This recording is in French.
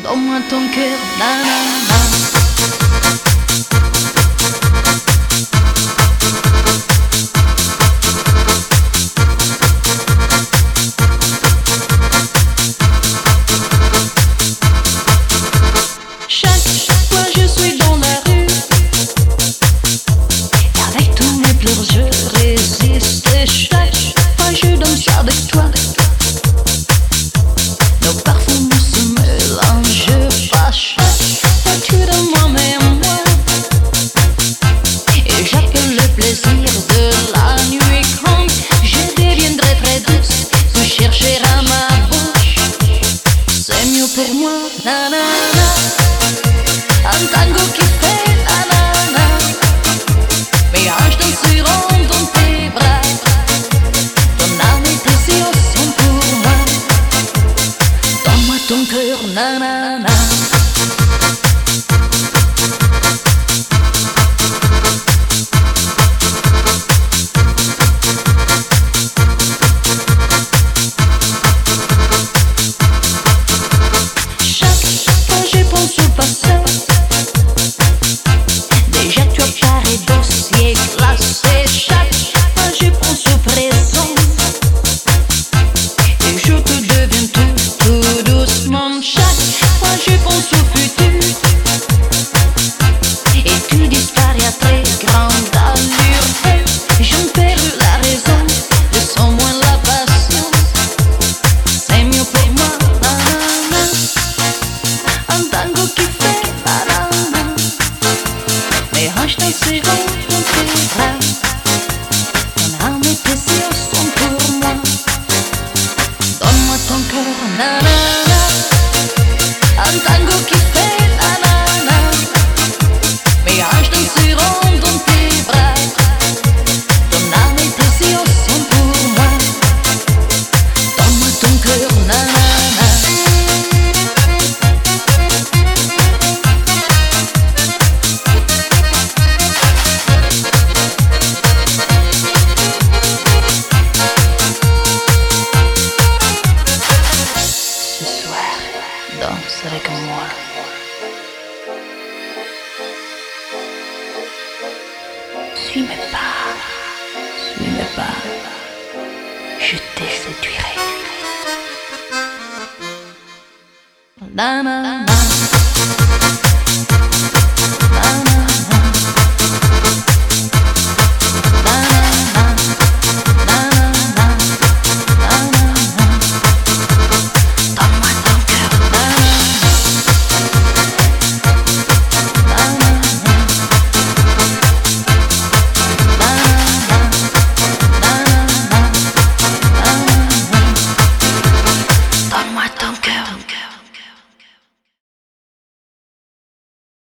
Donne-moi ton cœur, nanana. Chaque fois je suis dans la rue, et avec tous mes pleurs je résiste. Et chaque fois je danse avec toi, nos parfums se mélangent pas. Chaque fois tu donnes moi même moi, et j'appelle le plaisir de la nuit. Quand je deviendrai très douce, tu chercheras ma bouche. C'est mieux pour moi, nanana. Un tango qui fait nanana. Mes hanches danseront dans tes bras. Ton âme et tes yeux sont pour moi. Donne-moi ton cœur, nanana. Chaque fois je pense au passé. Déjà tu apparais dossier classé. Chaque fois je pense au présent, et je te deviens tout doucement. Chaque fois je pense au futur, et tu disparais à très grande allure. Je ne perds la raison, je sens moins la passion. C'est mieux pour moi, nanana. Un tango qui fait nanana. Mes hanches danseront dans tes bras. Ton âme et tes yeux sont pour moi. Donne-moi ton cœur, nanana. Un tango qui fait nanana. Mes hanches danseront dans tes bras. Ton âme et tes yeux sont pour moi. Donne-moi ton cœur, nanana. Ce soir, danse avec moi. Suis mes pas, je te séduirai. Nanana.